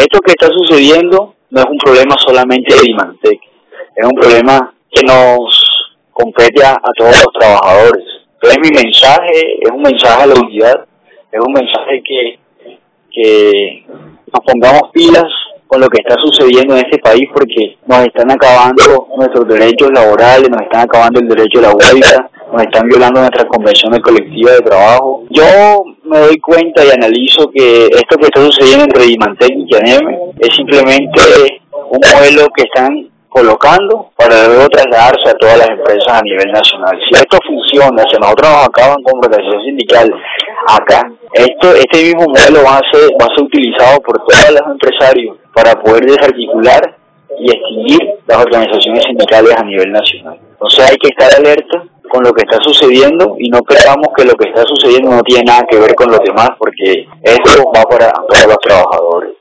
esto que está sucediendo no es un problema solamente de Dimantec, es un problema que nos compete a todos los trabajadores. Entonces mi mensaje es un mensaje a la unidad, es un mensaje que nos pongamos pilas con lo que está sucediendo en este país, porque nos están acabando nuestros derechos laborales, nos están acabando el derecho a la huelga, nos están violando nuestras convenciones colectivas de trabajo. Yo me doy cuenta y analizo que esto que está sucediendo entre Dimantec y Tianeme es simplemente un modelo que están colocando para luego trasladarse a todas las empresas a nivel nacional. Si esto funciona, si nosotros nos acaban con protección sindical acá, este mismo modelo va a ser utilizado por todos los empresarios para poder desarticular y extinguir las organizaciones sindicales a nivel nacional. Entonces hay que estar alerta con lo que está sucediendo y no creamos que lo que está sucediendo no tiene nada que ver con los demás, porque esto va para todos los trabajadores.